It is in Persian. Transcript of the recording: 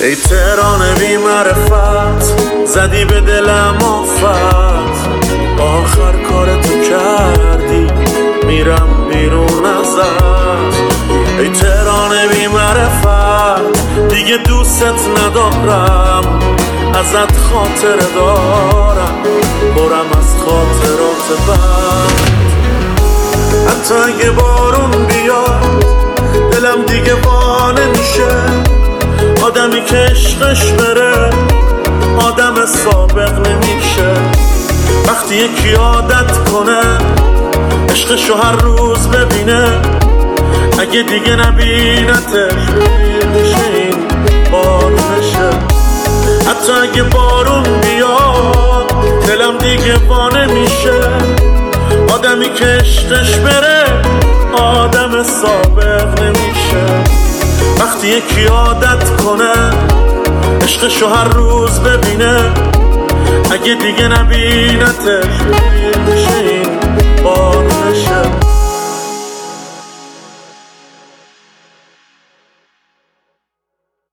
ای تهران بی معرفت، زدی به دلم آفت. آخر کارتو کردی، میرم بیرون ازت. ای تهران بی معرفت، دیگه دوست ندارم، ازت خاطره دارم، برم از خاطرات بد. حتی اگه بارون بیاد دلم دیگه وانه میشه. آدمی که عشقش بره آدم سابق نمیشه. وقتی یکی عادت کنه عشقشو هر روز ببینه، اگه دیگه نبینتش میشه این بارونشه. حتی اگه بارون بیاد دلم دیگه وانه میشه. آدمی که عشقش بره آدم سابق نمیشه. وقتی یکی عادت کنه عشقشو هر روز ببینه، اگه دیگه نبینتش میشه این